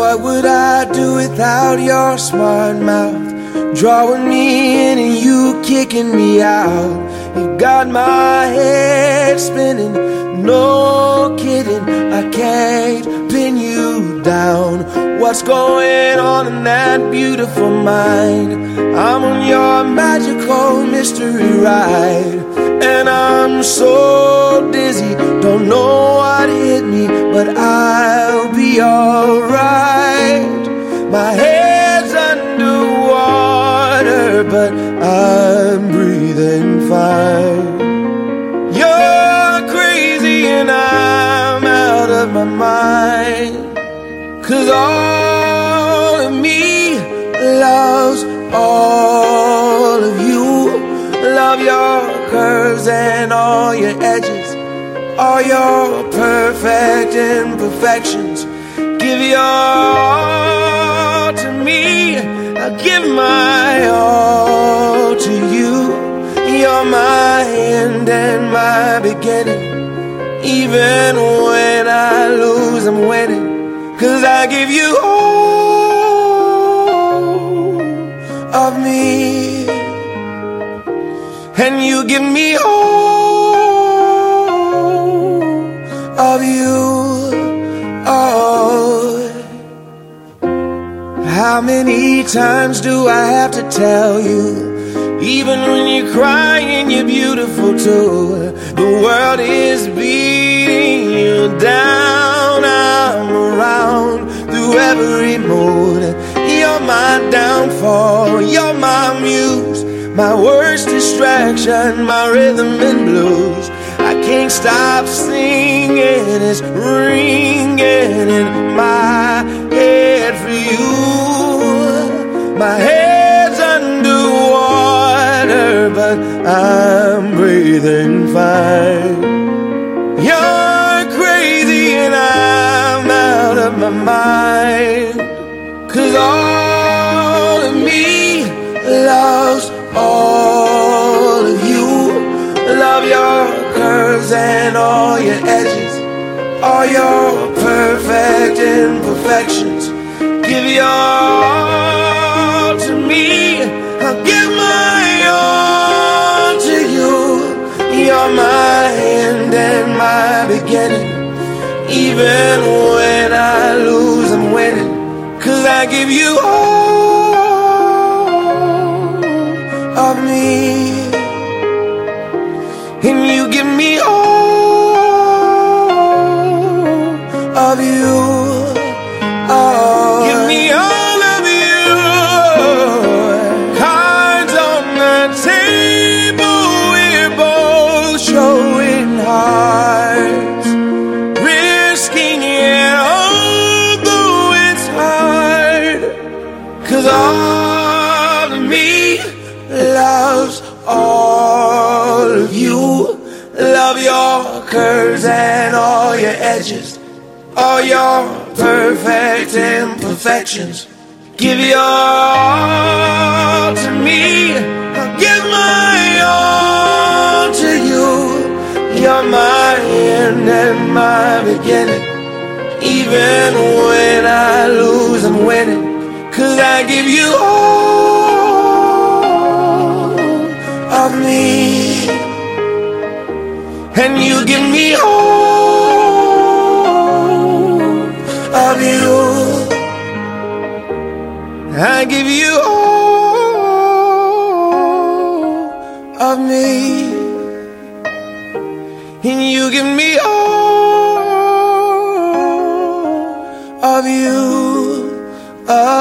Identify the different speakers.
Speaker 1: What would I do without your smart mouth? Drawing me in and you kicking me out. You got my head spinning, no kidding, I can't pin you down. What's going on in that beautiful mind? I'm on your magical mystery ride, and I'm so dizzy, don't know what hit me, but I'll be alright. My head's underwater, but I'm breathing fine. You're crazy and I'm out of my mind, 'cause all of me loves all of you. Love your curves and all your edges, all your perfect imperfections. Give your all to me, I'll give my all to you. You're my end and my beginning. Even when I lose, I'm winning, 'cause I give you all of me, and you give me all of you. Oh, how many times do I have to tell you? Even when you're crying, you're beautiful too. The world is beating you down. I'm around through every mood. You're my downfall, you're my muse, my worst distraction, my rhythm and blues. I can't stop singing, it's ringing in my head for you. My head's underwater, but I'm breathing fine. You're crazy and I'm out of my mind, 'cause all of me loves all of you. Love your curves and all your edges, all your perfect imperfections. Give your all to me, I'll give my all to you. You're my end and my beginning. Even when I lose, I'm winning, 'cause I give you all of me, and you give me all of you. Oh, give me all of you. Cards on the table, we're both showing hearts, risking it although it's hard, 'cause all of me loves all of you. Love your curves and all your edges, all your perfect imperfections. Give your all to me, I'll give my all to you. You're my end and my beginning. Even when I lose, I'm winning, 'cause I give you all of me, and you give me all of you. I give you all of me, and you give me all of you.